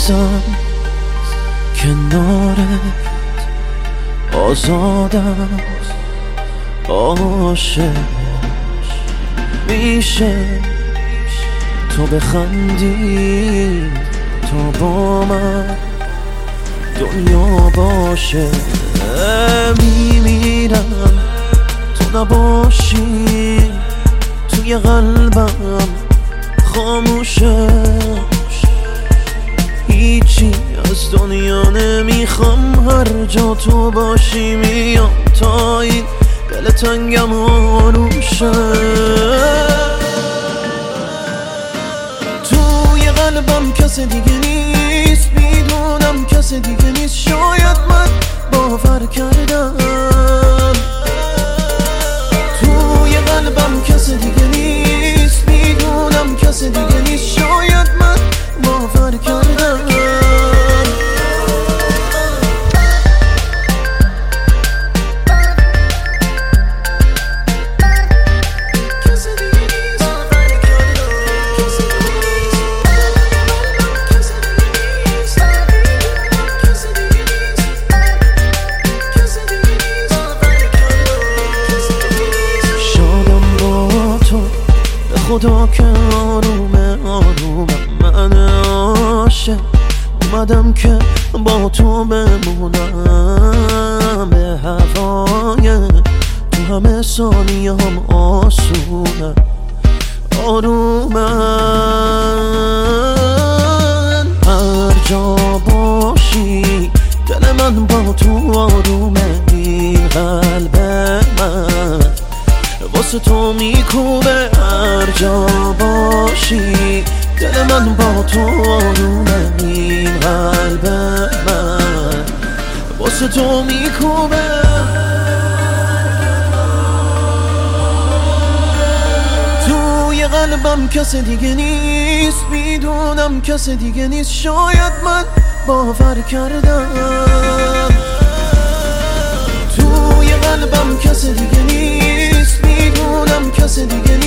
نیستم کنارت، آزادم عاشق میشه تو بخندی تا با من دنیا باشه. میمیرم تو نباشی، توی قلبم خاموشه، هیچی از دنیا نمیخوام، هر جا تو باشی میام تا این دل تنگم آروم شه. توی قلبم کس دیگه نیست، میدونم کس دیگه نیست، شاید من باور کردم. توی قلبم کس دیگه نیست، میدونم کس دیگه نیست، شاید من باور کردم. خدا که آرومه من عاشق اومدم که با تو بمونم، به هوای تو همه ثانیه هم آسونه آرومن. هر جا باشی دل من با تو آرومه، این قلب من واسه تو میکوبه. هر جا باشی دل من با تو آرومه، این قلب من واسه تو میکوبه. توی قلبم کس دیگه نیست، میدونم کس دیگه نیست، شاید من باور کردم. توی قلبم کس دیگه نیست، میدونم کس دیگه